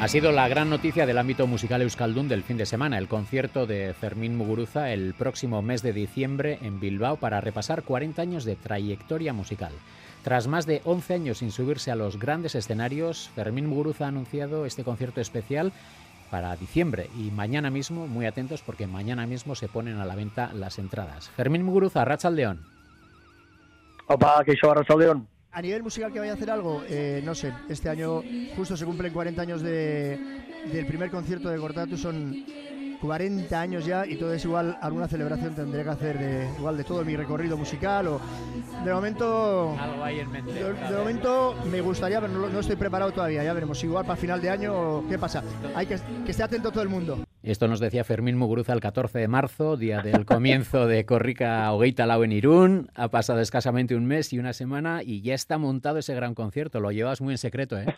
Ha sido la gran noticia del ámbito musical euskaldun del fin de semana, el concierto de Fermín Muguruza el próximo mes de diciembre en Bilbao para repasar 40 años de trayectoria musical. Tras más de 11 años sin subirse a los grandes escenarios, Fermín Muguruza ha anunciado este concierto especial para diciembre y mañana mismo, muy atentos porque mañana mismo se ponen a la venta las entradas. Fermín Muguruza, Arratsaldeon. Opa, que hizo Arratsaldeon. A nivel musical, que vaya a hacer algo, no sé, este año justo se cumplen 40 años del primer concierto de Gortatu, son 40 años ya, y entonces igual alguna celebración tendré que hacer igual de todo mi recorrido musical, o de momento algo ahí en mente. De momento me gustaría, pero no estoy preparado todavía, ya veremos, igual para final de año, ¿qué pasa? Hay que esté atento todo el mundo. Esto nos decía Fermín Muguruza el 14 de marzo, día del comienzo de Korrika Hogeita Lau en Irún. Ha pasado escasamente un mes y una semana y ya está montado ese gran concierto. Lo llevas muy en secreto, ¿eh?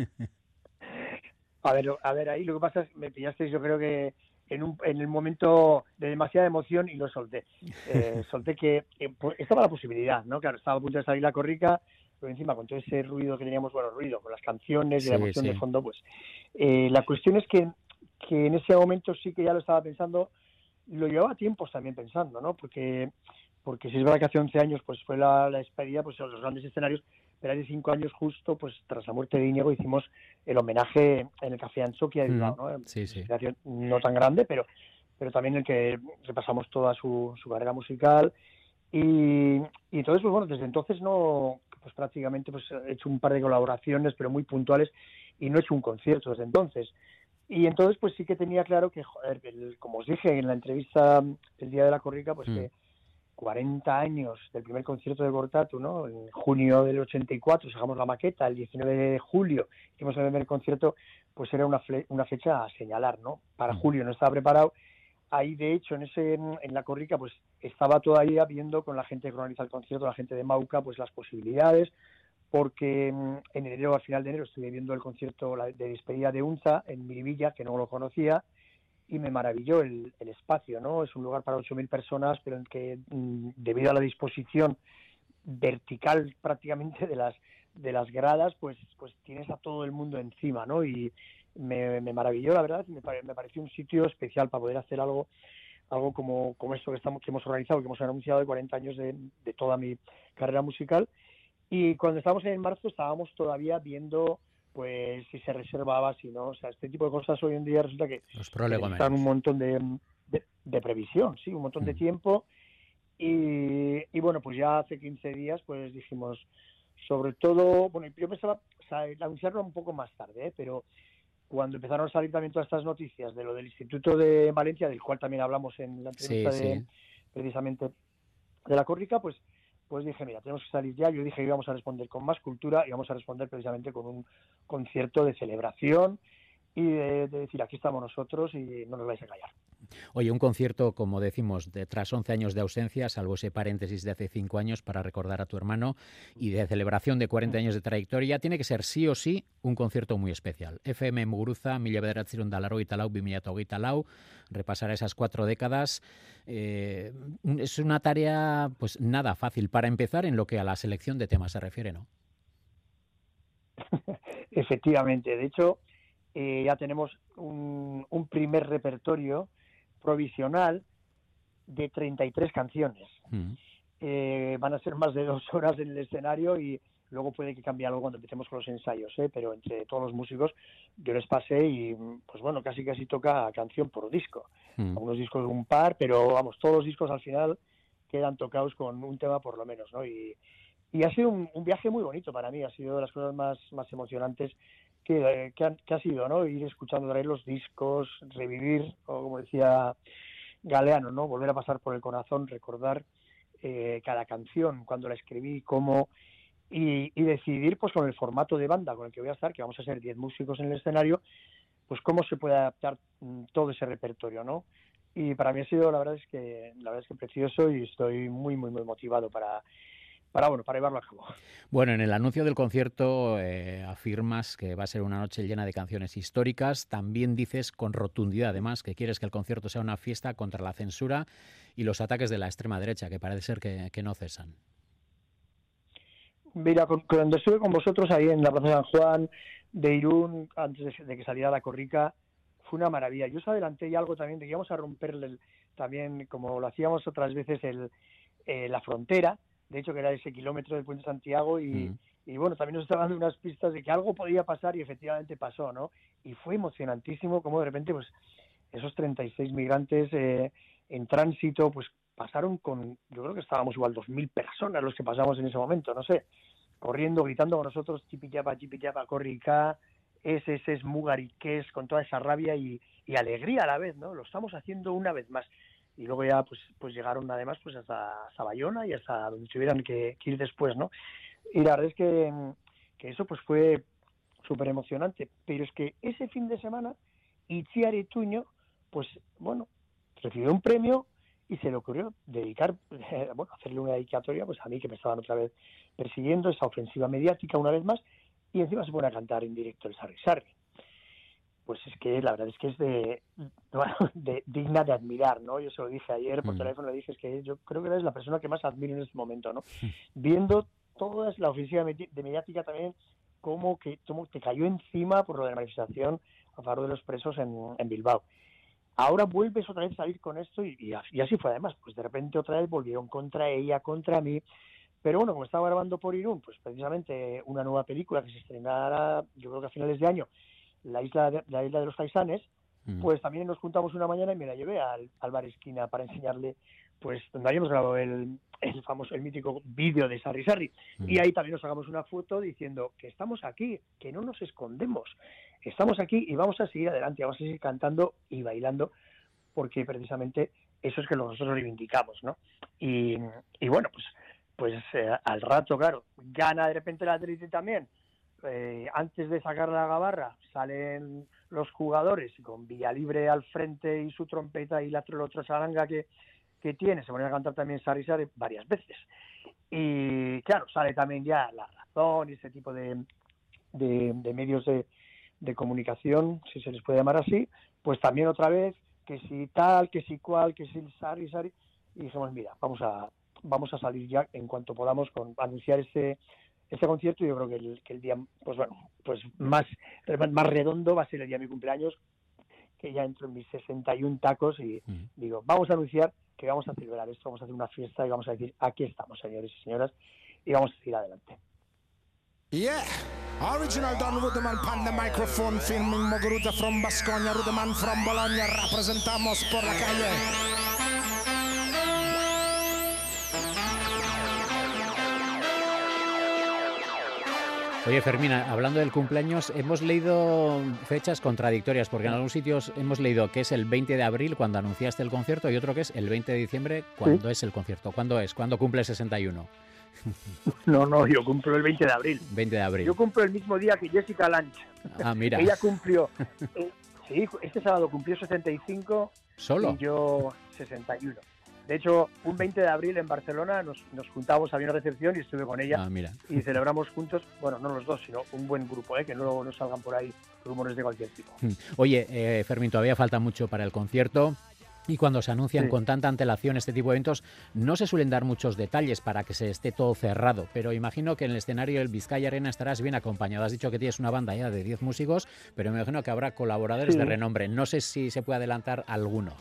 A ver, ahí lo que pasa es que me pillasteis, yo creo que en el momento de demasiada emoción, y lo solté. Solté que estaba la posibilidad, ¿no? Claro, estaba a punto de salir la Korrika, pero encima con todo ese ruido que teníamos, ruido con las canciones y la emoción de fondo, pues la cuestión es que en ese momento sí que ya lo estaba pensando, lo llevaba tiempos también pensando, ¿no? Porque si es verdad que hace 11 años pues fue la despedida, pues en los grandes escenarios, pero hace 5 años justo, pues tras la muerte de Íñigo, hicimos el homenaje en el Café Antxokia de Bilbao, ¿no? Sí. No tan grande, pero también en el que repasamos toda su carrera musical, y entonces, pues bueno, desde entonces no, pues prácticamente pues he hecho un par de colaboraciones, pero muy puntuales, y no he hecho un concierto desde entonces. Y entonces pues sí que tenía claro que, joder, como os dije en la entrevista el día de la Korrika, pues que 40 años del primer concierto de Gortatu, ¿no? En junio del 84 sacamos la maqueta, el 19 de julio hicimos el primer concierto, pues era una fecha a señalar, ¿no? Para julio no estaba preparado. Ahí, de hecho, en la Korrika, pues estaba todavía viendo con la gente que organiza el concierto, la gente de Mauca, pues las posibilidades, porque en enero, al final de enero, estuve viendo el concierto de despedida de Unza en Miribilla, que no lo conocía, y me maravilló el espacio, ¿no? Es un lugar para 8.000 personas, pero en que, debido a la disposición vertical prácticamente de las gradas, pues tienes a todo el mundo encima, ¿no? Y me maravilló, la verdad, me pareció un sitio especial para poder hacer algo como esto que hemos organizado, que hemos anunciado, de 40 años de toda mi carrera musical. Y cuando estábamos en marzo estábamos todavía viendo pues si se reservaba, si no, o sea, este tipo de cosas hoy en día resulta que necesitan un montón de previsión, sí, un montón de tiempo, y bueno, pues ya hace 15 días pues dijimos, sobre todo, bueno, yo pensaba, o sea, anunciarlo un poco más tarde, pero cuando empezaron a salir también todas estas noticias de lo del Instituto de Valencia, del cual también hablamos en la entrevista precisamente de la Korrika, pues dije, mira, tenemos que salir ya. Yo dije que íbamos a responder con más cultura, y íbamos a responder precisamente con un concierto de celebración y de decir, aquí estamos nosotros y no nos vais a callar. Oye, un concierto, como decimos, tras 11 años de ausencia, salvo ese paréntesis de hace 5 años para recordar a tu hermano, y de celebración de 40 años de trayectoria, tiene que ser sí o sí un concierto muy especial. FM Muguruza, 1984 2024 lau, repasar esas 4 décadas. Es una tarea, pues nada fácil para empezar en lo que a la selección de temas se refiere, ¿no? Efectivamente, de hecho, ya tenemos un primer repertorio provisional de 33 canciones. Van a ser más de 2 horas en el escenario, y luego puede que cambie algo cuando empecemos con los ensayos, pero entre todos los músicos yo les pasé, y pues bueno, casi toca canción por disco. Algunos discos un par, pero vamos, todos los discos al final quedan tocados con un tema por lo menos, ¿no? Y ha sido un viaje muy bonito para mí, ha sido de las cosas más emocionantes que ha sido, ¿no? Ir escuchando otra vez los discos, revivir, o como decía Galeano, ¿no? Volver a pasar por el corazón, recordar cada canción, cuando la escribí, cómo, y decidir, pues con el formato de banda con el que voy a estar, que vamos a ser 10 músicos en el escenario, pues cómo se puede adaptar todo ese repertorio, ¿no? Y para mí ha sido, la verdad es que precioso, y estoy muy, muy, muy motivado para llevarlo a cabo. Bueno, en el anuncio del concierto afirmas que va a ser una noche llena de canciones históricas. También dices con rotundidad, además, que quieres que el concierto sea una fiesta contra la censura y los ataques de la extrema derecha, que parece ser que no cesan. Mira, cuando estuve con vosotros ahí en la Plaza de San Juan de Irún, antes de que saliera la corrica, fue una maravilla. Yo os adelanté ya algo también de que íbamos a romperle también, como lo hacíamos otras veces, la frontera, de hecho que era ese kilómetro del Puente de Santiago y bueno, también nos estaban dando unas pistas de que algo podía pasar y efectivamente pasó, ¿no? Y fue emocionantísimo como de repente pues esos 36 migrantes en tránsito pues pasaron yo creo que estábamos igual 2.000 personas los que pasamos en ese momento, no sé, corriendo, gritando con nosotros, chipichapa, corrica, es mugariqués, con toda esa rabia y alegría a la vez, ¿no? Lo estamos haciendo una vez más. Y luego ya pues llegaron además pues hasta Bayona y hasta donde tuvieran que ir después, ¿no? Y la verdad es que eso pues fue súper emocionante, pero es que ese fin de semana Itziar Ituño, pues bueno, recibió un premio y se le ocurrió dedicar, hacerle una dedicatoria pues a mí, que me estaban otra vez persiguiendo, esa ofensiva mediática una vez más, y encima se pone a cantar en directo el Sarri Sarri. Pues es que la verdad es que es digna de admirar, ¿no? Yo se lo dije ayer por teléfono, le dije, es que yo creo que eres la persona que más admiro en este momento, ¿no? Viendo toda la ofensiva de mediática también, cómo te cayó encima por lo de la manifestación a favor de los presos en Bilbao. Ahora vuelves otra vez a salir con esto y así fue además, pues de repente otra vez volvieron contra ella, contra mí, pero bueno, como estaba grabando por Irún, pues precisamente una nueva película que se estrenará, yo creo que a finales de año, la isla de los Faisanes, pues también nos juntamos una mañana y me la llevé al bar esquina para enseñarle, pues donde habíamos grabado el mítico vídeo de Sarri Sarri, y ahí también nos hagamos una foto diciendo que estamos aquí, que no nos escondemos, estamos aquí y vamos a seguir adelante, vamos a seguir cantando y bailando, porque precisamente eso es que nosotros reivindicamos, ¿no? Y bueno, pues al rato, claro, gana de repente el Atleti también. Antes de sacar la gabarra salen los jugadores con Villalibre al frente y su trompeta y la otra charanga que tiene, se ponen a cantar también Sarri Sarri varias veces. Y claro, sale también ya La Razón y ese tipo de medios de comunicación, si se les puede llamar así, pues también otra vez, que si tal, que si cual, que si Sarri Sarri, y dijimos, mira, vamos a salir ya en cuanto podamos con anunciar este concierto. Yo creo que el día pues más redondo va a ser el día de mi cumpleaños, que ya entro en mis 61 tacos y digo, vamos a anunciar que vamos a celebrar esto, vamos a hacer una fiesta y vamos a decir, aquí estamos, señores y señoras, y vamos a seguir adelante. Yeah, original Don Rudeman pan the microphone, filming Muguruza from Basconia, Rudeman from Bologna, representamos por la calle. Oye, Fermina, hablando del cumpleaños, hemos leído fechas contradictorias, porque en algunos sitios hemos leído que es el 20 de abril cuando anunciaste el concierto y otro que es el 20 de diciembre cuando es el concierto. ¿Cuándo es? ¿Cuándo cumple 61? No, yo cumplo el 20 de abril. 20 de abril. Yo cumplo el mismo día que Jessica Lange. Ah, mira. Ella cumplió, sí, este sábado cumplió 65. ¿Solo? Y yo 61. De hecho, un 20 de abril en Barcelona nos juntamos, había una recepción y estuve con ella. Ah, mira. Y celebramos juntos, bueno, no los dos, sino un buen grupo, que no salgan por ahí rumores de cualquier tipo. Oye, Fermín, todavía falta mucho para el concierto. Y cuando se anuncian con tanta antelación este tipo de eventos, no se suelen dar muchos detalles para que se esté todo cerrado. Pero imagino que en el escenario del Vizcaya Arena estarás bien acompañado. Has dicho que tienes una banda ya de 10 músicos, pero me imagino que habrá colaboradores de renombre. No sé si se puede adelantar alguno.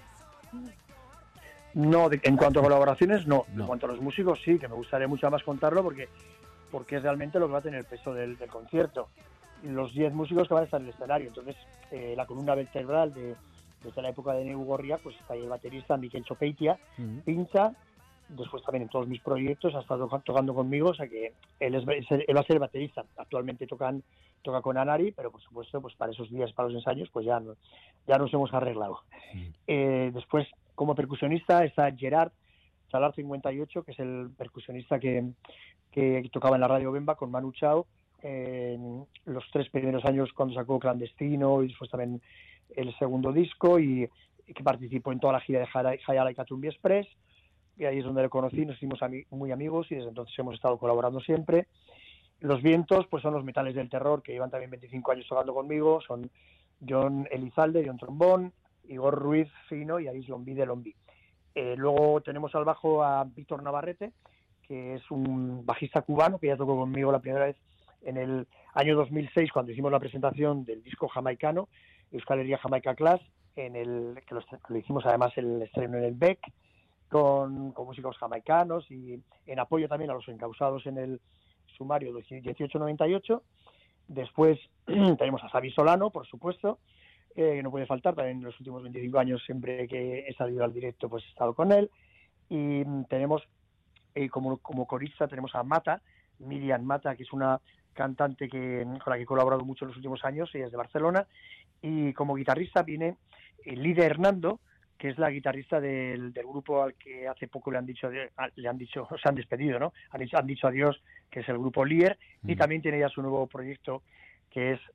No, en cuanto a colaboraciones, no. En cuanto a los músicos, sí, que me gustaría mucho más contarlo porque es realmente lo que va a tener el peso del concierto. Los 10 músicos que van a estar en el escenario. Entonces, la columna vertebral desde la época de Neu Gorria, pues está ahí el baterista Miquel Chopeitia, pincha, después también en todos mis proyectos ha estado tocando conmigo, o sea que él va a ser el baterista. Actualmente toca con Anari, pero por supuesto, pues para esos días, para los ensayos, pues ya nos hemos arreglado. Después, como percusionista está Gerard Salar 58, que es el percusionista que tocaba en la Radio Bemba con Manu Chao en los 3 primeros años cuando sacó Clandestino y después también el segundo disco, y que participó en toda la gira de Hayala y Catumbi Express, y ahí es donde le conocí, nos hicimos muy amigos y desde entonces hemos estado colaborando siempre. Los vientos pues son los Metales del Terror, que llevan también 25 años tocando conmigo, son John Elizalde, John Trombón, Igor Ruiz Fino y Aris Lombi de Lombi. Luego tenemos al bajo a Víctor Navarrete, que es un bajista cubano que ya tocó conmigo la primera vez en el año 2006 cuando hicimos la presentación del disco jamaicano, Euskal Herria Jamaica Class, que lo hicimos además el estreno en el BEC, con músicos jamaicanos y en apoyo también a los encausados en el sumario 1898. Después tenemos a Xavi Solano, por supuesto, que no puede faltar, también en los últimos 25 años siempre que he salido al directo pues he estado con él. Y tenemos como corista tenemos a Mata, Miriam Mata, que es una cantante con la que he colaborado mucho en los últimos años, ella es de Barcelona, y como guitarrista viene Lide Hernando, que es la guitarrista del grupo al que hace poco se han despedido, ¿no? Han dicho adiós, que es el grupo Lier, y también tiene ya su nuevo proyecto, que es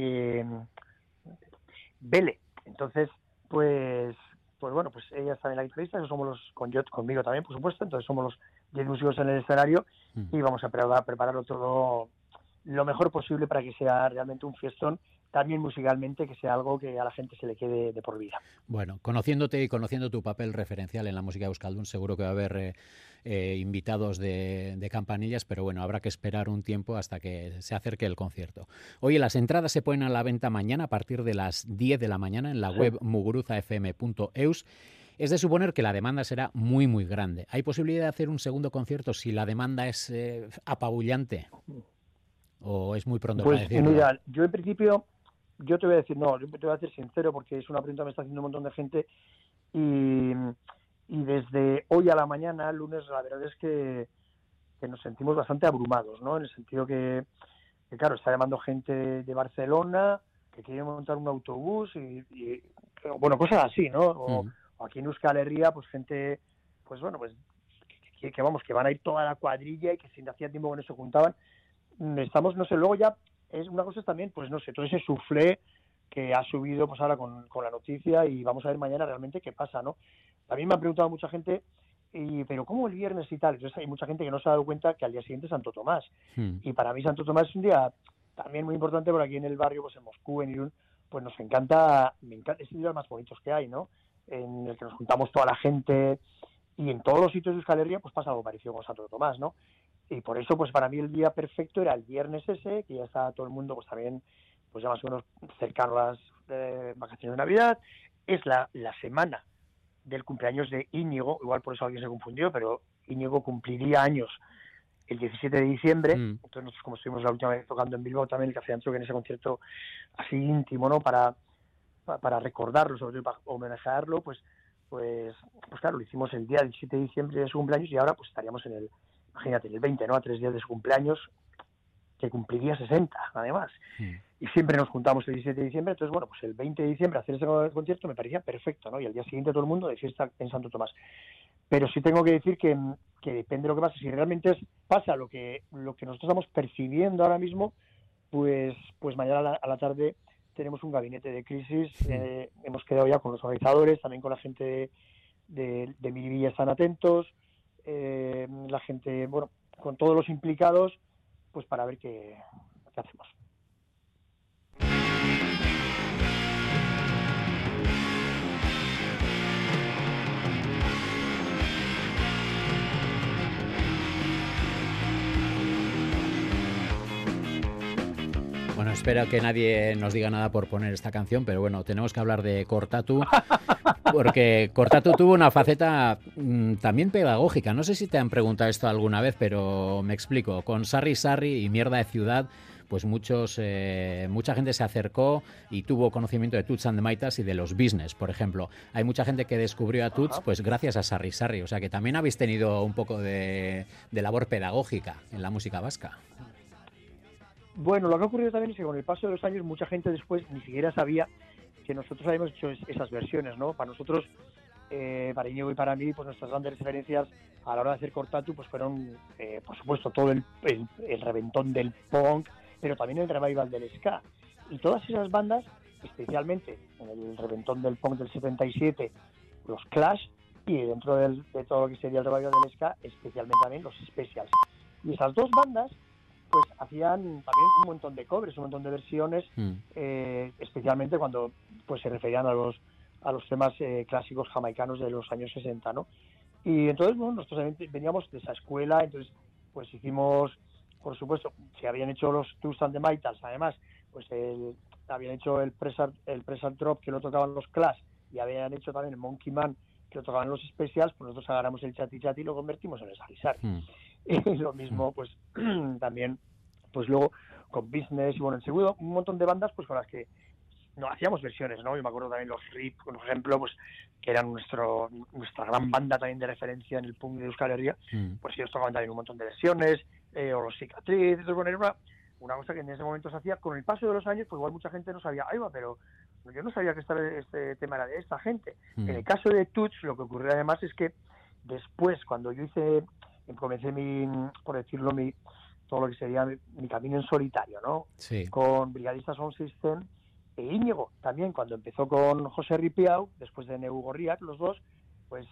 Vele. Entonces, pues bueno, pues ella está en la guitarrista, eso somos conmigo también, por supuesto, entonces somos los 10 músicos en el escenario y vamos a prepararlo todo lo mejor posible para que sea realmente un fiestón, también musicalmente, que sea algo que a la gente se le quede de por vida. Bueno, conociéndote y conociendo tu papel referencial en la música de euskaldun, seguro que va a haber invitados de campanillas, pero bueno, habrá que esperar un tiempo hasta que se acerque el concierto. Oye, las entradas se ponen a la venta mañana a partir de las 10 de la mañana en la web muguruzafm.eus. Es de suponer que la demanda será muy, muy grande. ¿Hay posibilidad de hacer un segundo concierto si la demanda es apabullante? ¿O es muy pronto para decirlo? Pues mira, yo en principio, yo te voy a decir, no, yo te voy a ser sincero porque es una pregunta que me está haciendo un montón de gente y desde hoy a la mañana, lunes, la verdad es que nos sentimos bastante abrumados, ¿no? En el sentido que claro, está llamando gente de Barcelona que quiere montar un autobús y bueno, cosas así, ¿no? O aquí en Euskal Herria, pues gente, pues bueno, pues que van a ir toda la cuadrilla y que si hacía tiempo que no se juntaban. Estamos, no sé, luego ya es una cosa también, pues no sé, todo ese soufflé que ha subido pues ahora con la noticia y vamos a ver mañana realmente qué pasa, ¿no? También me ha preguntado mucha gente, pero ¿cómo el viernes y tal? Entonces hay mucha gente que no se ha dado cuenta que al día siguiente es Santo Tomás. Y para mí Santo Tomás es un día también muy importante porque aquí en el barrio, pues en Moscú, en Irún, pues me encanta, es el día más bonitos que hay, ¿no? En el que nos juntamos toda la gente y en todos los sitios de Euskal Herria pues pasa algo parecido con Santo Tomás, ¿no? Y por eso, pues para mí el día perfecto era el viernes ese, que ya está todo el mundo, pues también, pues ya más o menos cercano a las vacaciones de Navidad. Es la semana del cumpleaños de Íñigo, igual por eso alguien se confundió, pero Íñigo cumpliría años el 17 de diciembre. Entonces nosotros, como estuvimos la última vez tocando en Bilbao también, el Café Antro, que en ese concierto así íntimo, ¿no? Para recordarlo, sobre todo para homenajearlo, pues claro, lo hicimos el día del 17 de diciembre de su cumpleaños y ahora pues estaríamos imagínate, el 20, ¿no? A 3 días de su cumpleaños, que cumpliría 60, además. Y siempre nos juntamos el 17 de diciembre, entonces, bueno, pues el 20 de diciembre hacer ese concierto me parecía perfecto, ¿no? Y al día siguiente todo el mundo de fiesta en Santo Tomás. Pero sí tengo que decir que depende de lo que pase. Si realmente pasa lo que nosotros estamos percibiendo ahora mismo, pues mañana a la tarde tenemos un gabinete de crisis. Hemos quedado ya con los organizadores, también con la gente de Miribilla están atentos. La gente, bueno, con todos los implicados, pues para ver qué hacemos. Bueno, espero que nadie nos diga nada por poner esta canción, pero bueno, tenemos que hablar de Kortatu, porque Kortatu tuvo una faceta también pedagógica. No sé si te han preguntado esto alguna vez, pero me explico. Con Sarri Sarri y Mierda de Ciudad, pues mucha gente se acercó y tuvo conocimiento de Toots and the Maytas y de los Business, por ejemplo. Hay mucha gente que descubrió a Toots pues gracias a Sarri Sarri, o sea que también habéis tenido un poco de labor pedagógica en la música vasca. Bueno, lo que ha ocurrido también es que con el paso de los años mucha gente después ni siquiera sabía que nosotros habíamos hecho esas versiones, ¿no? Para nosotros, para Íñigo y para mí, pues nuestras grandes referencias a la hora de hacer Kortatu pues fueron, por supuesto, todo el reventón del punk, pero también el revival del ska. Y todas esas bandas, especialmente en el reventón del punk del 77, los Clash, y dentro de todo lo que sería el revival del ska, especialmente también los Specials. Y esas dos bandas pues hacían también un montón de covers, un montón de versiones, especialmente cuando pues se referían a los temas clásicos jamaicanos de los años 60, ¿no? Y entonces, bueno, nosotros veníamos de esa escuela, entonces pues hicimos, por supuesto, se habían hecho los Tools and the Maytals, además, pues habían hecho el Press and Drop, que lo tocaban los Clash, y habían hecho también el Monkey Man, que lo tocaban los Specials, pues nosotros agarramos el Chati Chati y lo convertimos en el Sarisari. Y lo mismo, pues también, pues luego con Business, y bueno, en segundo, un montón de bandas pues con las que no hacíamos versiones, ¿no? Yo me acuerdo también los RIP, por ejemplo, pues que eran nuestra gran banda también de referencia en el punk de Euskal Herria, pues ellos tocaban también un montón de versiones, o los Cicatriz. Entonces, bueno, era una cosa que en ese momento se hacía. Con el paso de los años, pues igual mucha gente no sabía, pero yo no sabía que este tema era de esta gente. En el caso de Tuts, lo que ocurrió además es que después, cuando yo comencé todo lo que sería mi camino en solitario, ¿no? Sí. Con Brigadista Sound System, e Íñigo también, cuando empezó con José Ripiau, después de Neu Gorriak, los dos, pues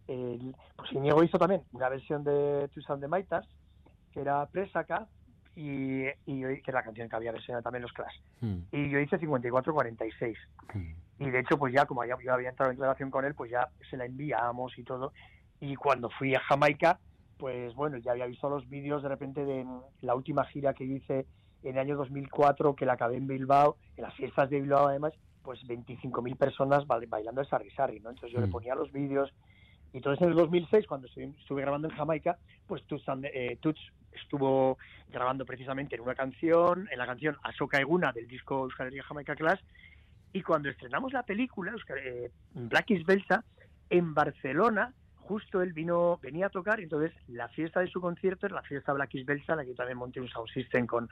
Íñigo hizo también una versión de Tools and the Maytals, que era Presaka, y que es la canción que había versionado también los Clash. Y yo hice 54-46. Y de hecho, pues ya, como yo había entrado en relación con él, pues ya se la enviamos y todo. Y cuando fui a Jamaica, pues bueno, ya había visto los vídeos de repente de la última gira que hice en el año 2004, que la acabé en Bilbao, en las fiestas de Bilbao además, pues 25.000 personas bailando el Sarri-Sarri, ¿no? Entonces yo le ponía los vídeos. Y entonces en el 2006, cuando estuve grabando en Jamaica, pues Tuts estuvo grabando precisamente en la canción Asoka Eguna del disco Euskal Herria Jamaica Clash. Y cuando estrenamos la película, Blackis Belsa, en Barcelona, justo él venía a tocar, y entonces la fiesta de su concierto es la fiesta Blackis Belsa, en la que también monté un sound system con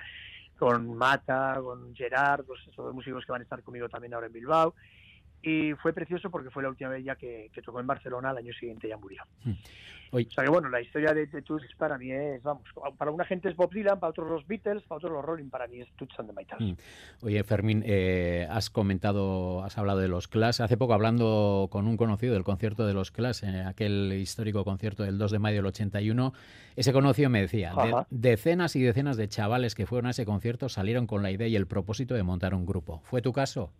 Mata, con Gerard, pues esos dos músicos que van a estar conmigo también ahora en Bilbao. Y fue precioso porque fue la última vez ya que tocó en Barcelona, al año siguiente ya murió. O sea que bueno, la historia de Tuts para mí es, para una gente es Bob Dylan, para otros los Beatles, para otros los Rolling, para mí es Toots and the Maytals. Oye, Fermín, has hablado de los Clash. Hace poco, hablando con un conocido del concierto de los Clash, aquel histórico concierto del 2 de mayo del 81, ese conocido me decía, decenas y decenas de chavales que fueron a ese concierto salieron con la idea y el propósito de montar un grupo. ¿Fue tu caso?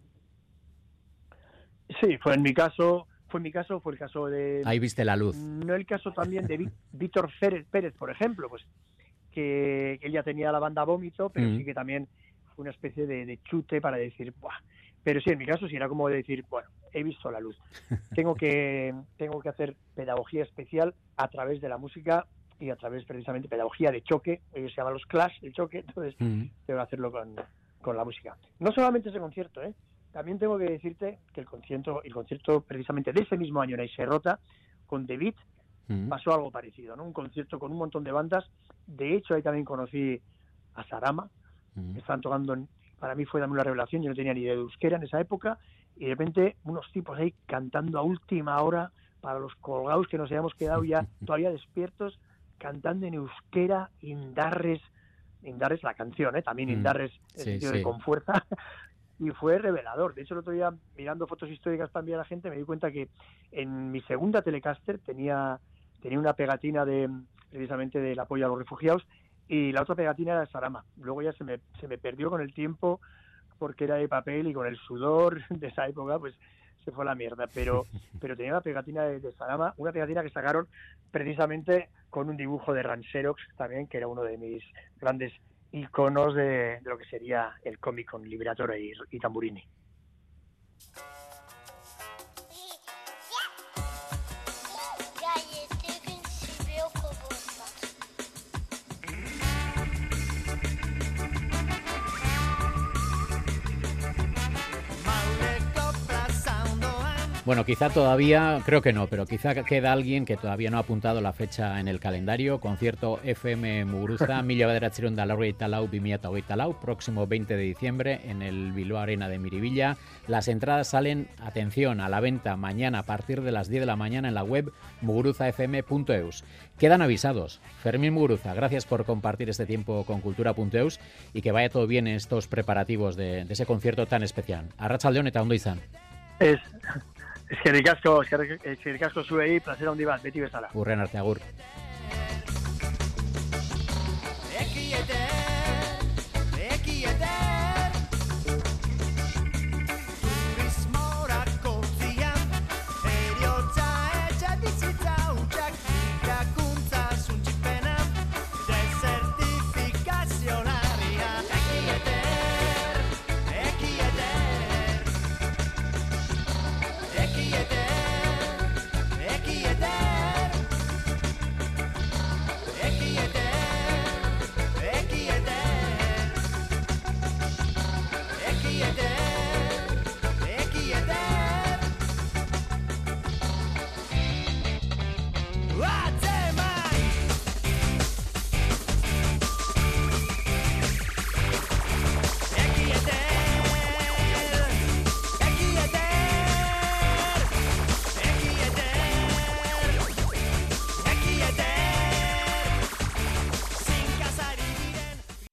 Sí, fue el caso de... Ahí viste la luz. No el caso también de Víctor Pérez, por ejemplo, pues que él ya tenía la banda Vómito, pero sí que también fue una especie de chute para decir, ¡buah! Pero sí, en mi caso sí era como de decir, bueno, he visto la luz. Tengo que hacer pedagogía especial a través de la música y a través precisamente pedagogía de choque. Ellos se llaman los Clash, el choque, entonces tengo que hacerlo con la música. No solamente ese concierto, también tengo que decirte que el concierto precisamente de ese mismo año en Aiserrota, con The Beat, pasó algo parecido, ¿no? Un concierto con un montón de bandas. De hecho, ahí también conocí a Sarama, que estaban tocando, para mí fue también una revelación, yo no tenía ni idea de euskera en esa época, y de repente unos tipos ahí cantando a última hora, para los colgados que nos habíamos quedado ya todavía despiertos, cantando en euskera, Indarres la canción, también Indarres, el sentido de con fuerza. Y fue revelador. De hecho, el otro día, mirando fotos históricas para enviar a la gente, me di cuenta que en mi segunda Telecaster tenía una pegatina precisamente del apoyo a los refugiados, y la otra pegatina era de Sarama. Luego ya se me perdió con el tiempo porque era de papel, y con el sudor de esa época pues se fue a la mierda. Pero tenía una pegatina de Sarama, una pegatina que sacaron precisamente con un dibujo de Ranserox también, que era uno de mis grandes iconos de lo que sería el cómic con Liberatore y Tamburini. Bueno, quizá todavía, creo que no, pero quizá queda alguien que todavía no ha apuntado la fecha en el calendario. Concierto FM Muguruza, 1994 próximo 20 de diciembre en el Bilbao Arena de Miribilla. Las entradas salen, atención, a la venta mañana a partir de las 10 de la mañana en la web muguruzafm.eus. Quedan avisados. Fermín Muguruza, gracias por compartir este tiempo con Cultura.eus y que vaya todo bien en estos preparativos de ese concierto tan especial. Arratsaldeon eta ondo izan. Eskerrik asko zuei, plazera handi bat, beti bezala. Urren arte, agur.